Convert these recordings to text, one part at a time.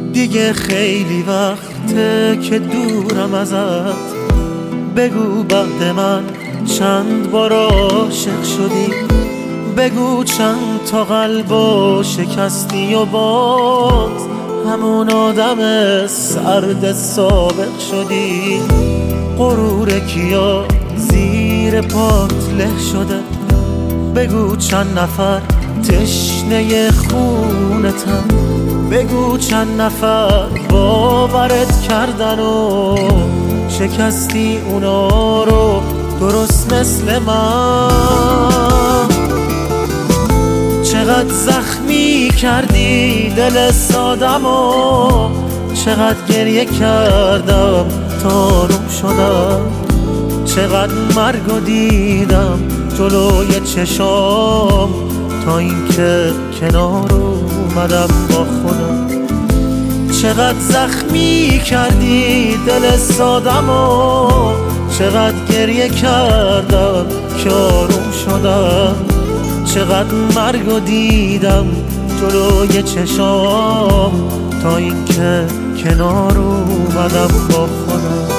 دیگه خیلی وقته که دورم ازت. بگو بعد من چند بار عاشق شدی، بگو چند تا قلبو شکستی و باز همون آدم سرد سابق شدی. غرور کیا زیر پات له شده، بگو چند نفر تشنه خونتن، بگو چند نفر باورت کردن و شکستی اونا رو درست مثل من. چقدر زخمی کردی دل سادم و چقدر گریه کردم تا آروم شدم. چقدر مرگو دیدم جلوی چشام تا اینکه کنار اومدم با خودم. چقدر زخمی کردی دل سادم و چقدر گریه کردم که آروم شدم. چقدر مرگو دیدم جلوی چشام تا اینکه کنار اومدم با خودم.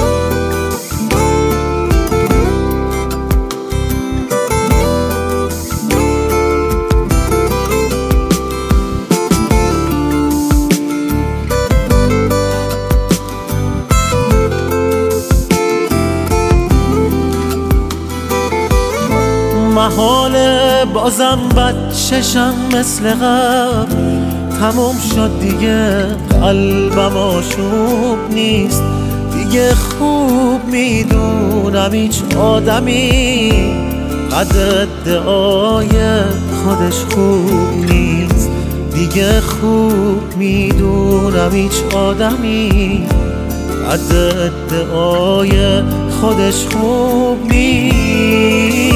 محاله بازم بچشم مثل قبل، تموم شد دیگه قلبم آشوب نیست. دیگه خوب میدونم هیچ آدمی قدر ادعای خودش خوب نیست. دیگه خوب میدونم هیچ آدمی قدر ادعای خودش خوب نیست.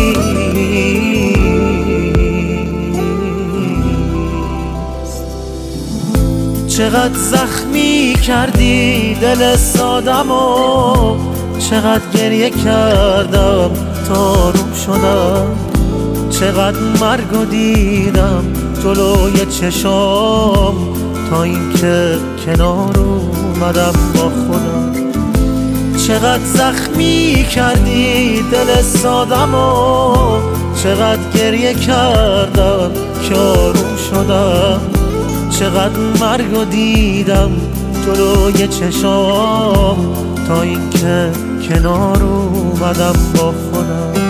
چقدر زخمی کردی دل سادم و چقدر گریه کردم تا آروم شدم. چقدر مرگو دیدم جلوی چشام تا اینکه کنار اومدم با خودم. چقدر زخمی کردی دل سادم و چقدر گریه کردم که آروم شدم. چقدر مرگو دیدم جلوی چشام تا اینکه کنار اومدم با خودم.